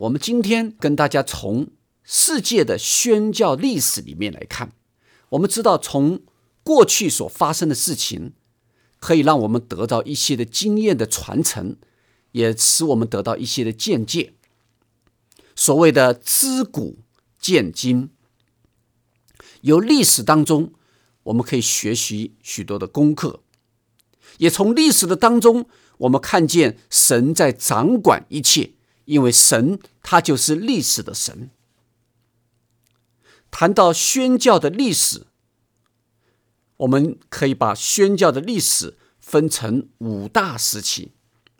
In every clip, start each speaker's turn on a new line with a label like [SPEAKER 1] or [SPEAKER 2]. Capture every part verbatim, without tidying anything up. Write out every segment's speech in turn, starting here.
[SPEAKER 1] 我们今天跟大家从世界的宣教历史里面来看，我们知道从过去所发生的事情，可以让我们得到一些的经验的传承，也使我们得到一些的见解。所谓的知古见今，由历史当中我们可以学习许多的功课，也从历史的当中我们看见神在掌管一切，因为神他就是历史的神。谈到宣教的历史，我们可以把宣教的历史分成五大时期。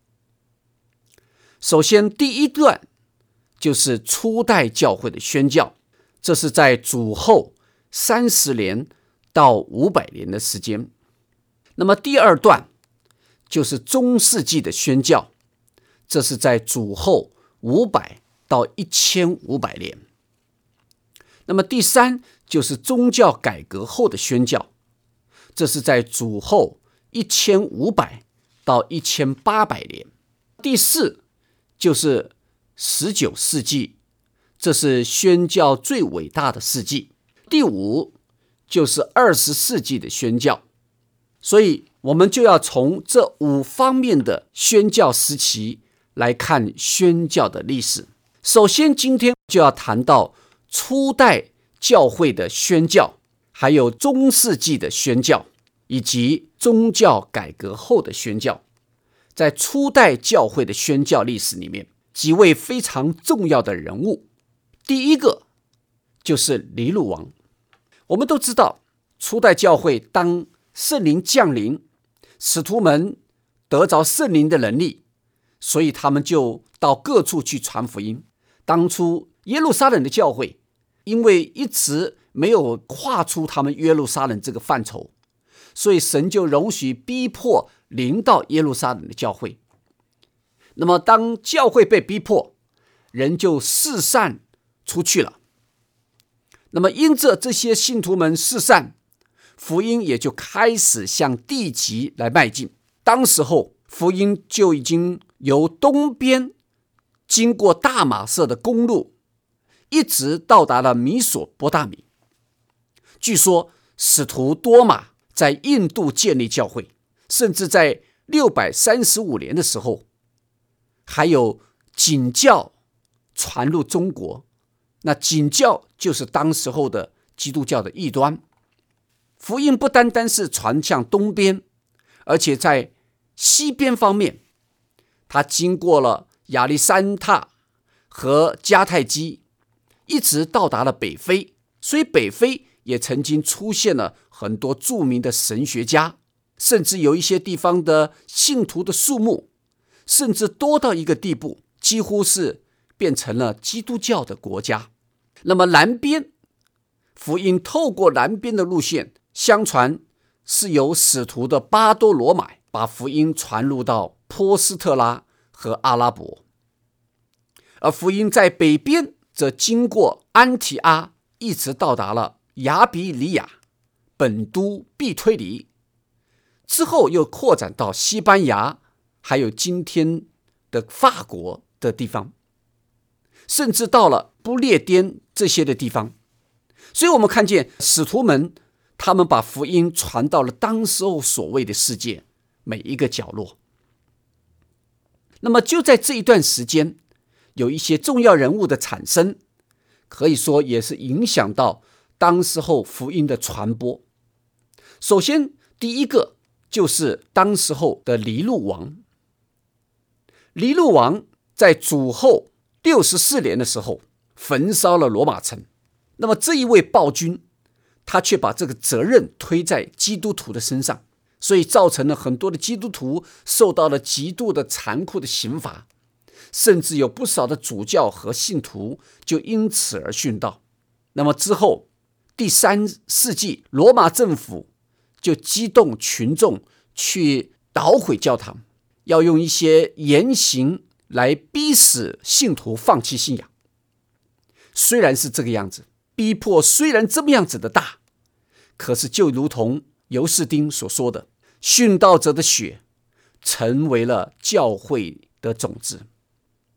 [SPEAKER 1] 首先，第一段就是初代教会的宣教，这是在主后三十年到五百年的时间。那么第二段就是中世纪的宣教，这是在主后五百到一千五百年。那么第三就是宗教改革后的宣教，这是在主后一千五百到一千八百年。第四就是十九世纪，这是宣教最伟大的世纪。第五就是二十世纪的宣教。所以我们就要从这五方面的宣教时期来看宣教的历史。首先，今天就要谈到初代教会的宣教，还有中世纪的宣教，以及宗教改革后的宣教。在初代教会的宣教历史里面，几位非常重要的人物。第一个就是尼禄王。我们都知道，初代教会当圣灵降临，使徒们得着圣灵的能力，所以他们就到各处去传福音。当初耶路撒冷的教会因为一直没有跨出他们耶路撒冷这个范畴，所以神就容许逼迫临到耶路撒冷的教会。那么当教会被逼迫，人就四散出去了。那么因着这些信徒们四散，福音也就开始向地极来迈进。当时候福音就已经由东边经过大马色的公路，一直到达了米索波大米。据说使徒多马在印度建立教会，甚至在六百三十五年的时候，还有景教传入中国。那景教就是当时候的基督教的异端。福音不单单是传向东边，而且在西边方面，它经过了亚历山大和迦太基，一直到达了北非。所以北非也曾经出现了很多著名的神学家，甚至有一些地方的信徒的数目甚至多到一个地步，几乎是变成了基督教的国家。那么南边，福音透过南边的路线，相传是由使徒的巴多罗买把福音传入到波斯特拉和阿拉伯。而福音在北边则经过安提阿，一直到达了亚比里亚、本都、必推尼，之后又扩展到西班牙，还有今天的法国的地方，甚至到了不列颠这些的地方。所以我们看见使徒们，他们把福音传到了当时候所谓的世界每一个角落。那么就在这一段时间，有一些重要人物的产生，可以说也是影响到当时候福音的传播。首先第一个就是当时候的尼禄王。尼禄王在主后六十四年的时候焚烧了罗马城。那么这一位暴君，他却把这个责任推在基督徒的身上，所以造成了很多的基督徒受到了极度的残酷的刑罚，甚至有不少的主教和信徒就因此而殉道。那么之后第三世纪，罗马政府就激动群众去捣毁教堂，要用一些严刑来逼使信徒放弃信仰。虽然是这个样子，逼迫虽然这么样子的大，可是就如同尤士丁所说的，殉道者的血成为了教会的种子。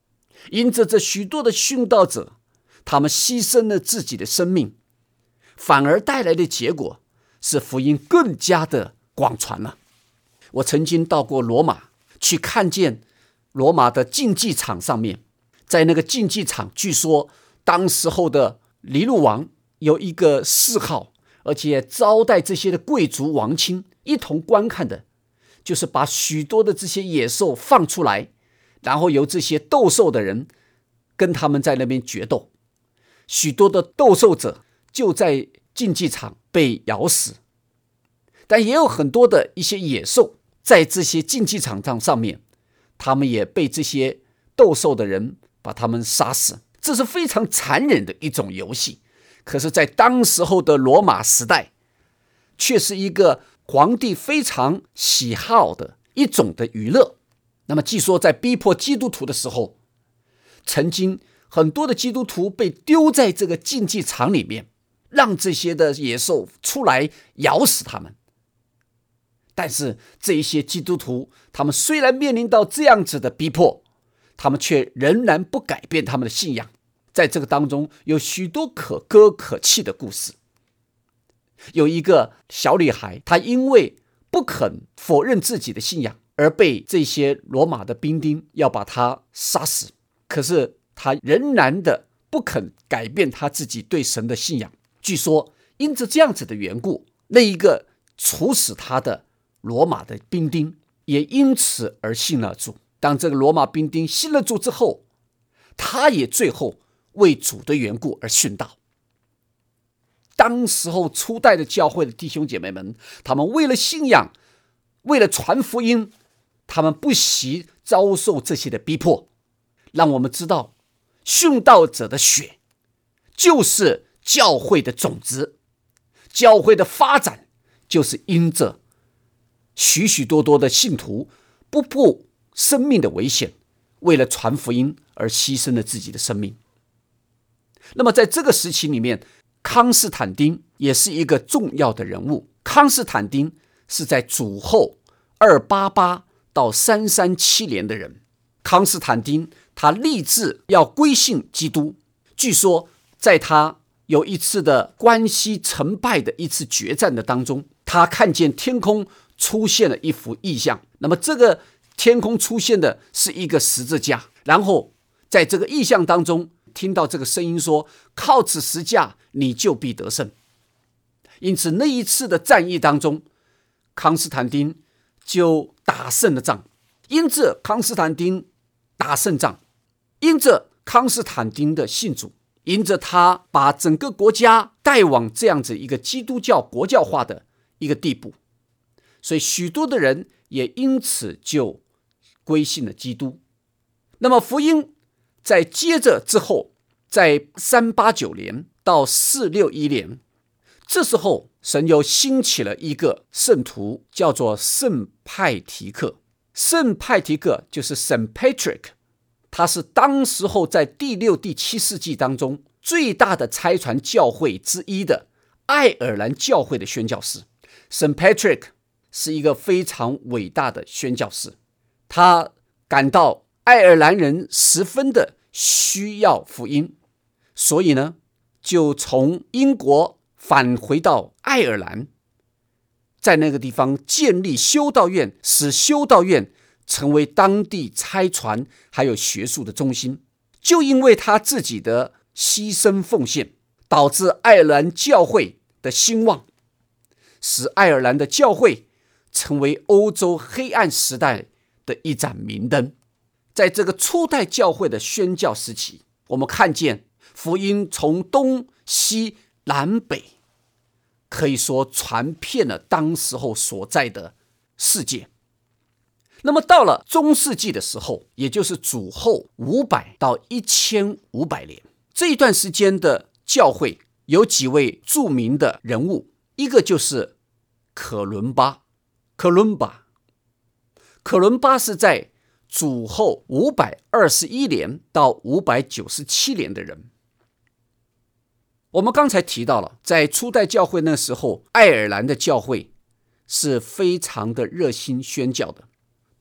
[SPEAKER 1] 因着这许多的殉道者，他们牺牲了自己的生命，反而带来的结果是福音更加的广传了。我曾经到过罗马，去看见罗马的竞技场上面，在那个竞技场，据说当时候的尼禄王有一个嗜好，而且招待这些的贵族王亲一同观看的，就是把许多的这些野兽放出来，然后由这些斗兽的人跟他们在那边决斗，许多的斗兽者就在竞技场被咬死，但也有很多的一些野兽在这些竞技场上上面，他们也被这些斗兽的人把他们杀死。这是非常残忍的一种游戏，可是在当时候的罗马时代，却是一个皇帝非常喜好的一种的娱乐。那么据说在逼迫基督徒的时候，曾经很多的基督徒被丢在这个竞技场里面，让这些的野兽出来咬死他们。但是这一些基督徒，他们虽然面临到这样子的逼迫，他们却仍然不改变他们的信仰。在这个当中有许多可歌可泣的故事。有一个小女孩，她因为不肯否认自己的信仰，而被这些罗马的兵丁要把她杀死，可是她仍然的不肯改变她自己对神的信仰。据说因着这样子的缘故，那一个处死她的罗马的兵丁也因此而信了主。当这个罗马兵丁信了主之后，他也最后为主的缘故而殉道。当时候初代的教会的弟兄姐妹们，他们为了信仰，为了传福音，他们不惜遭受这些的逼迫。让我们知道，殉道者的血就是教会的种子，教会的发展就是因着许许多多的信徒不顾生命的危险，为了传福音而牺牲了自己的生命。那么在这个时期里面，康斯坦丁也是一个重要的人物。康斯坦丁是在主后二八八到三三七年的人。康斯坦丁他立志要归信基督，据说在他有一次的关西成败的一次决战的当中，他看见天空出现了一幅异象。那么这个天空出现的是一个十字架，然后在这个异象当中听到这个声音说，靠此十字架你就必得胜。因此那一次的战役当中，康斯坦丁就打胜了仗。因着康斯坦丁打胜仗，因着康斯坦丁的信主，因着他把整个国家带往这样子一个基督教国教化的一个地步，所以许多的人也因此就归信了基督。那么福音在接着之后，在三八九年到四六一年，这时候神又兴起了一个圣徒，叫做圣派提克。圣派提克就是 Saint Patrick， 他是当时候在第六、第七世纪当中最大的差传教会之一的爱尔兰教会的宣教士。Saint Patrick 是一个非常伟大的宣教士，他感到爱尔兰人十分的需要福音，所以呢，就从英国返回到爱尔兰，在那个地方建立修道院，使修道院成为当地差传还有学术的中心。就因为他自己的牺牲奉献，导致爱尔兰教会的兴旺，使爱尔兰的教会成为欧洲黑暗时代的一盏明灯。在这个初代教会的宣教时期，我们看见福音从东西南北可以说传遍了当时候所在的世界。那么到了中世纪的时候，也就是主后五百到一千五百年，这一段时间的教会有几位著名的人物，一个就是可伦巴。可伦巴，可伦巴是在主后五百二十一年到五百九十七年的人。我们刚才提到了，在初代教会那时候，爱尔兰的教会是非常的热心宣教的，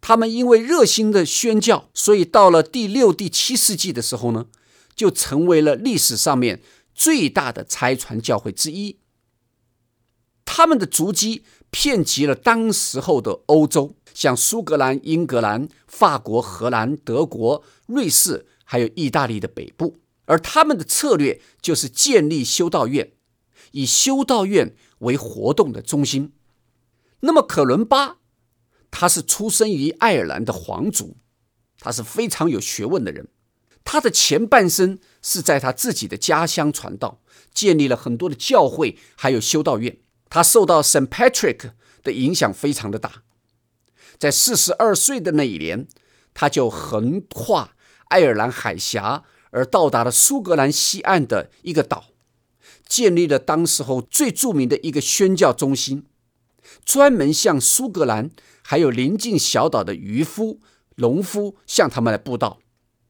[SPEAKER 1] 他们因为热心的宣教，所以到了第六、第七世纪的时候呢，就成为了历史上面最大的差传教会之一。他们的足迹遍及了当时候的欧洲，像苏格兰、英格兰、法国、荷兰、德国、瑞士，还有意大利的北部。而他们的策略就是建立修道院，以修道院为活动的中心。那么可伦巴，他是出生于爱尔兰的皇族，他是非常有学问的人。他的前半生是在他自己的家乡传道，建立了很多的教会，还有修道院。他受到 Saint Patrick 的影响非常的大。在四十二岁的那一年，他就横跨爱尔兰海峡，而到达了苏格兰西岸的一个岛，建立了当时候最著名的一个宣教中心，专门向苏格兰还有邻近小岛的渔夫、农夫向他们来布道。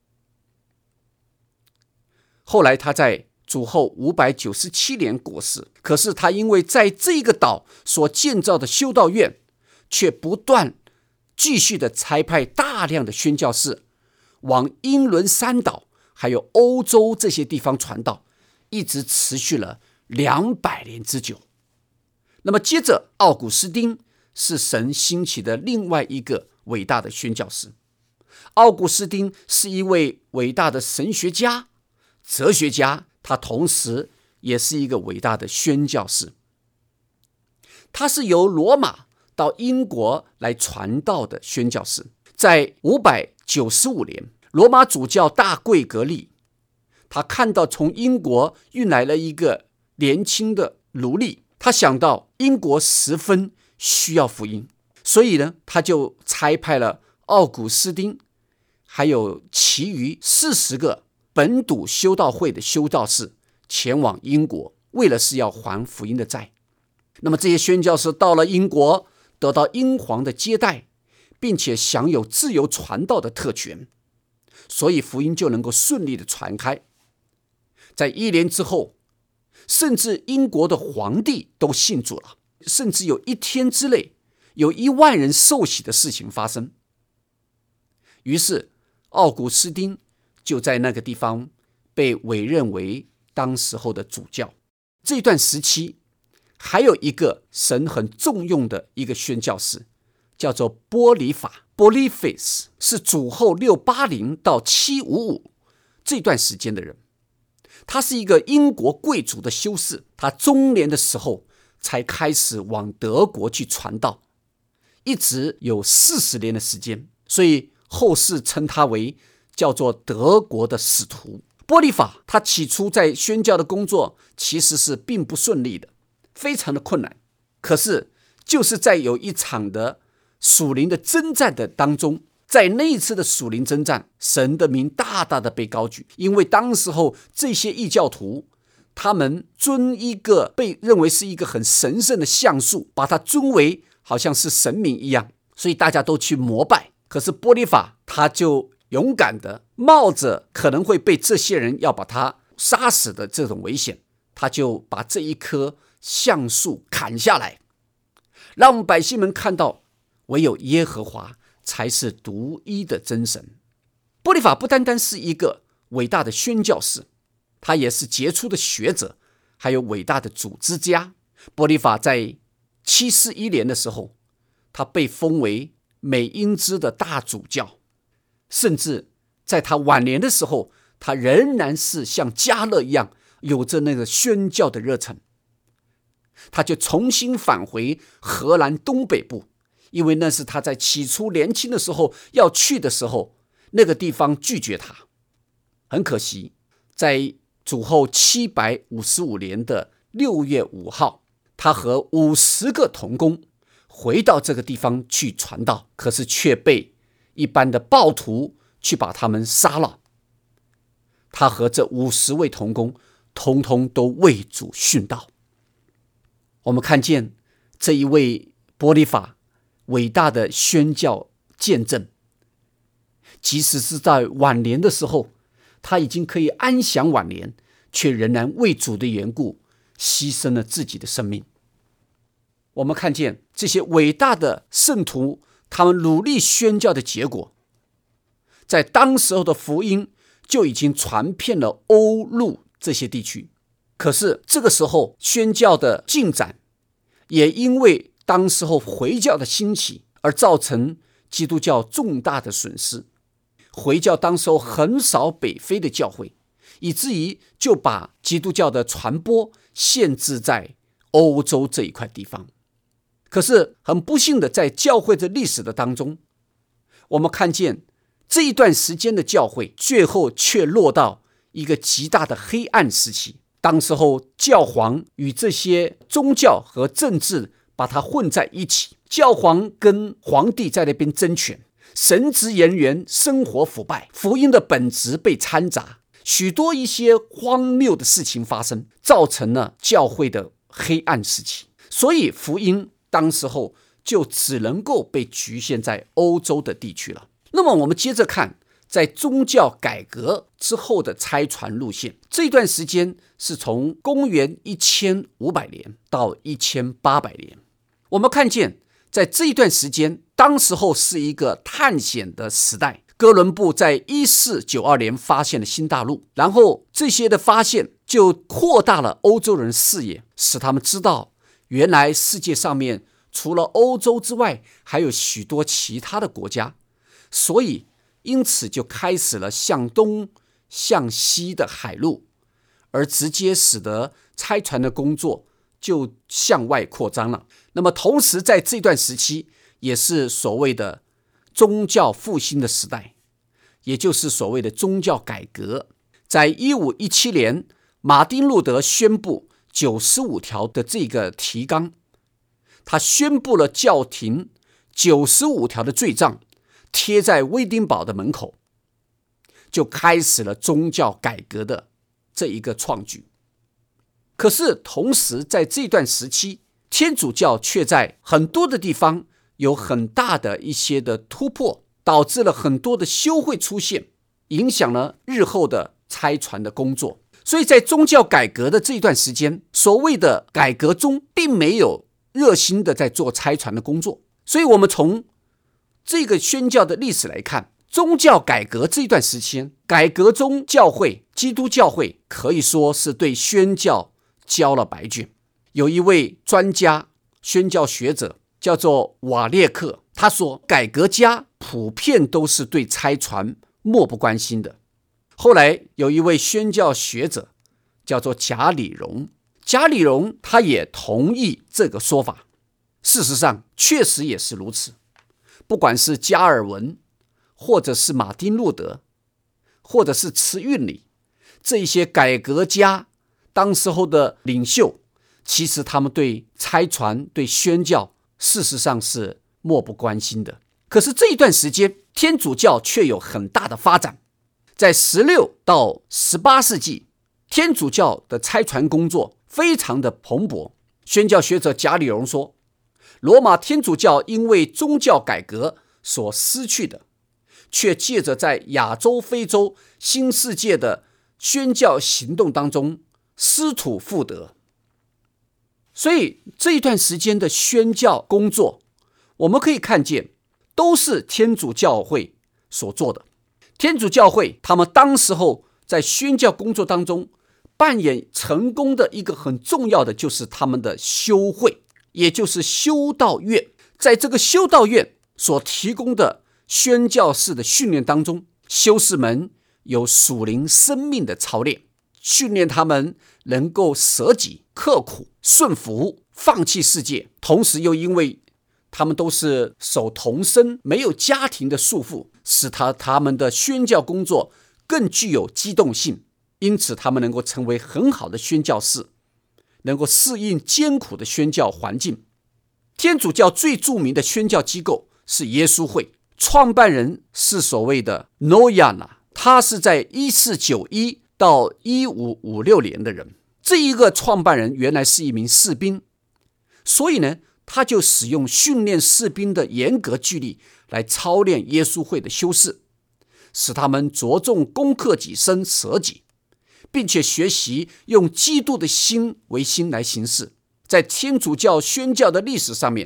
[SPEAKER 1] 后来他在主后五百九十七年过世，可是他因为在这个岛所建造的修道院，却不断继续的差派大量的宣教士往英伦三岛还有欧洲这些地方传道，一直持续了两百年之久。那么接着，奥古斯丁是神兴起的另外一个伟大的宣教士。奥古斯丁是一位伟大的神学家、哲学家，他同时也是一个伟大的宣教士。他是由罗马到英国来传道的宣教士。在五百九十五年，罗马主教大贵格利，他看到从英国运来了一个年轻的奴隶，他想到英国十分需要福音，所以呢，他就差派了奥古斯丁还有其余四十个本笃修道会的修道士前往英国，为了是要还福音的债。那么这些宣教士到了英国，得到英皇的接待，并且享有自由传道的特权，所以福音就能够顺利的传开。在一年之后，甚至英国的皇帝都信主了，甚至有一天之内有一万人受洗的事情发生。于是奥古斯丁就在那个地方被委任为当时候的主教。这段时期还有一个神很重用的一个宣教士，叫做波里法 Boniface， 是主后六八零到七五五这段时间的人。他是一个英国贵族的修士，他中年的时候才开始往德国去传道，一直有四十年的时间，所以后世称他为叫做德国的使徒。波利法他起初在宣教的工作其实是并不顺利的，非常的困难。可是就是在有一场的属灵的征战的当中，在那一次的属灵征战，神的名大大的被高举，因为当时候这些异教徒他们尊一个被认为是一个很神圣的橡树，把它尊为好像是神明一样，所以大家都去膜拜。可是波利法他就勇敢的冒着可能会被这些人要把他杀死的这种危险，他就把这一棵橡树砍下来，让我们百姓们看到唯有耶和华才是独一的真神。波利法不单单是一个伟大的宣教士，他也是杰出的学者，还有伟大的组织家。波利法在七四一年的时候，他被封为美因兹的大主教，甚至在他晚年的时候，他仍然是像加勒一样有着那个宣教的热忱。他就重新返回荷兰东北部，因为那是他在起初年轻的时候要去的时候，那个地方拒绝他。很可惜，在主后七百五十五年的六月五号，他和五十个同工回到这个地方去传道，可是却被一般的暴徒去把他们杀了。他和这五十位同工通通都为主殉道。我们看见这一位波利法伟大的宣教见证，即使是在晚年的时候，他已经可以安享晚年，却仍然为主的缘故牺牲了自己的生命。我们看见这些伟大的圣徒， 他们努力宣教的结果，在当时候的福音就已经传遍了欧陆这些地区。可是这个时候宣教的进展也因为当时候回教的兴起而造成基督教重大的损失。回教当时候很少北非的教会，以至于就把基督教的传播限制在欧洲这一块地方。可是很不幸的，在教会的历史的当中，我们看见这一段时间的教会最后却落到一个极大的黑暗时期。当时候教皇与这些宗教和政治把它混在一起，教皇跟皇帝在那边争权，神职人员生活腐败，福音的本质被掺杂，许多一些荒谬的事情发生，造成了教会的黑暗时期。所以福音当时候就只能够被局限在欧洲的地区了。那么我们接着看，在宗教改革之后的差传路线，这段时间是从公元一千五百年到一千八百年。我们看见在这一段时间，当时候是一个探险的时代。哥伦布在一四九二年发现了新大陆，然后这些的发现就扩大了欧洲人视野，使他们知道原来世界上面除了欧洲之外还有许多其他的国家，所以因此就开始了向东向西的海路，而直接使得差传的工作就向外扩张了。那么同时在这段时期也是所谓的宗教复兴的时代，也就是所谓的宗教改革。在一五一七年，马丁路德宣布九十五条的这个提纲，他宣布了教廷九十五条的罪状贴在威丁堡的门口，就开始了宗教改革的这一个创举。可是同时在这段时期，天主教却在很多的地方有很大的一些的突破，导致了很多的修会出现，影响了日后的差传的工作。所以在宗教改革的这一段时间，所谓的改革中并没有热心的在做差传的工作。所以我们从这个宣教的历史来看，宗教改革这一段时间，改革中教会基督教会可以说是对宣教交了白卷。有一位专家宣教学者叫做瓦列克，他说改革家普遍都是对差传漠不关心的。后来有一位宣教学者叫做贾里荣，贾里荣他也同意这个说法。事实上确实也是如此，不管是加尔文或者是马丁路德或者是慈运理，这一些改革家当时候的领袖，其实他们对差传对宣教事实上是漠不关心的。可是这一段时间天主教却有很大的发展。在十六到十八世纪，天主教的差传工作非常的蓬勃。宣教学者贾里荣说，罗马天主教因为宗教改革所失去的，却借着在亚洲、非洲、新世界的宣教行动当中失土复得。所以这一段时间的宣教工作，我们可以看见都是天主教会所做的。天主教会他们当时候在宣教工作当中扮演成功的一个很重要的，就是他们的修会，也就是修道院。在这个修道院所提供的宣教士的训练当中，修士们有属灵生命的操练，训练他们能够舍己、刻苦、顺服、放弃世界，同时又因为他们都是守童身，没有家庭的束缚，使他他们的宣教工作更具有机动性，因此他们能够成为很好的宣教士，能够适应艰苦的宣教环境。天主教最著名的宣教机构是耶稣会，创办人是所谓的诺亚纳，他是在一四九一到一五五六年的人。这一个创办人原来是一名士兵，所以呢他就使用训练士兵的严格纪律来操练耶稣会的修士，使他们着重攻克己身、舍己，并且学习用基督的心为心来行事。在天主教宣教的历史上面，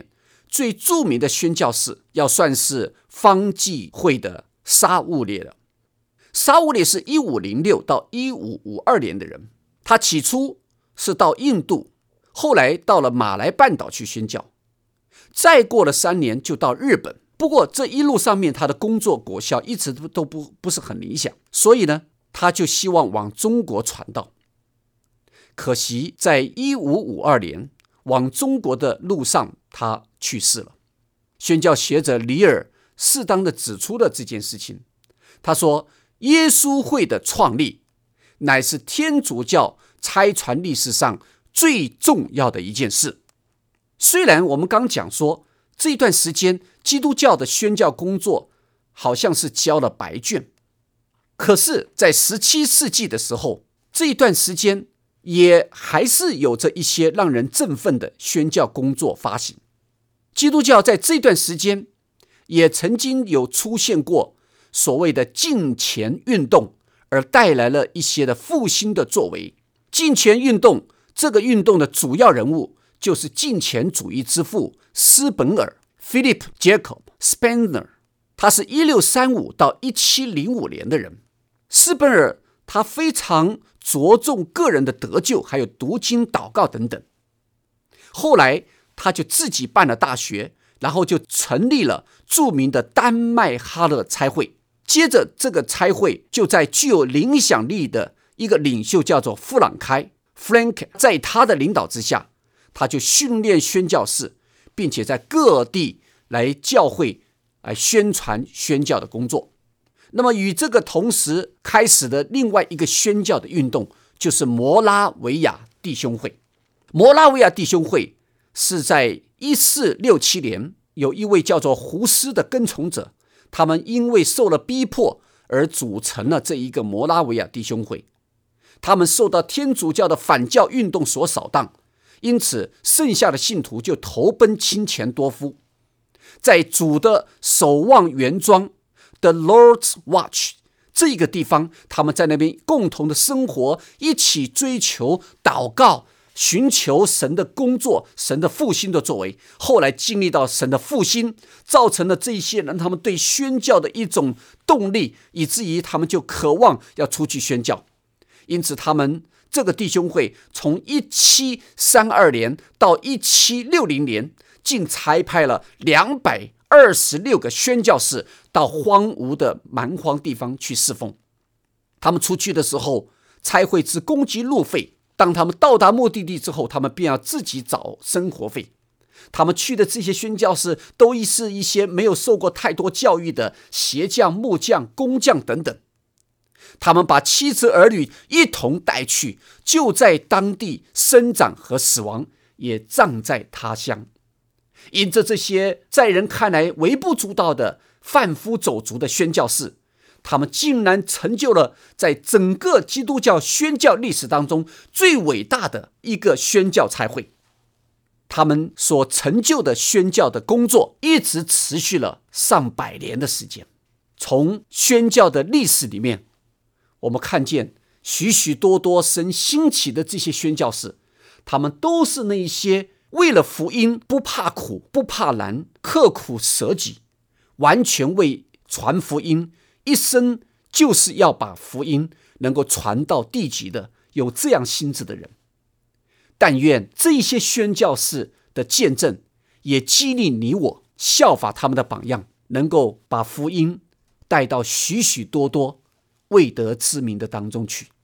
[SPEAKER 1] 最著名的宣教士要算是方济会的沙勿列了。沙勿列是一五零六到一五五二年的人，他起初是到印度，后来到了马来半岛去宣教，再过了三年就到日本。不过这一路上面他的工作果效一直都不不是很理想，所以呢，他就希望往中国传道。可惜在一五五二年往中国的路上他去世了。宣教学者里尔适当的指出了这件事情，他说耶稣会的创立乃是天主教差传历史上最重要的一件事。虽然我们刚讲说这一段时间基督教的宣教工作好像是交了白卷，可是在十七世纪的时候，这一段时间也还是有着一些让人振奋的宣教工作发行。基督教在这段时间也曾经有出现过所谓的敬虔运动，而带来了一些的复兴的作为。敬虔运动这个运动的主要人物就是敬虔主义之父斯本尔 Philip Jacob Spener， 他是一六三五到一七零五年的人。斯本尔他非常着重个人的得救，还有读经祷告等等。后来他就自己办了大学，然后就成立了著名的丹麦哈勒差会。接着这个差会就在具有影响力的一个领袖叫做弗朗开 Frank， 在他的领导之下，他就训练宣教士，并且在各地来教会来宣传宣教的工作。那么与这个同时开始的另外一个宣教的运动就是摩拉维亚弟兄会。摩拉维亚弟兄会是在一四六七年，有一位叫做胡斯的跟从者，他们因为受了逼迫而组成了这一个摩拉维亚弟兄会。他们受到天主教的反教运动所扫荡，因此剩下的信徒就投奔亲前多夫。在主的守望园庄 The Lord's Watch 这个地方，他们在那边共同的生活，一起追求祷告，寻求神的工作，神的复兴的作为。后来经历到神的复兴，造成了这一些人他们对宣教的一种动力，以至于他们就渴望要出去宣教。因此他们这个弟兄会从一七三二年到一七六零年，竟差派了两百二十六个宣教士到荒芜的蛮荒地方去侍奉。他们出去的时候，差会只供给路费，当他们到达目的地之后，他们便要自己找生活费。他们去的这些宣教士都是一些没有受过太多教育的鞋匠、木匠、工匠等等。他们把妻子儿女一同带去，就在当地生长和死亡，也葬在他乡。因着这些在人看来微不足道的贩夫走卒的宣教士，他们竟然成就了在整个基督教宣教历史当中最伟大的一个宣教差会。他们所成就的宣教的工作一直持续了上百年的时间。从宣教的历史里面，我们看见许许多多神兴起的这些宣教士，他们都是那一些为了福音不怕苦不怕难，刻苦舍己，完全为传福音，一生就是要把福音能够传到地极的，有这样心志的人。但愿这些宣教士的见证也激励你我效法他们的榜样，能够把福音带到许许多多未得之民的当中去。